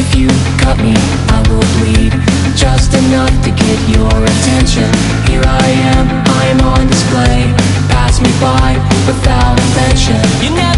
If you cut me, I will bleed, just enough to get your attention. Here I am on display. Pass me by without attention. You never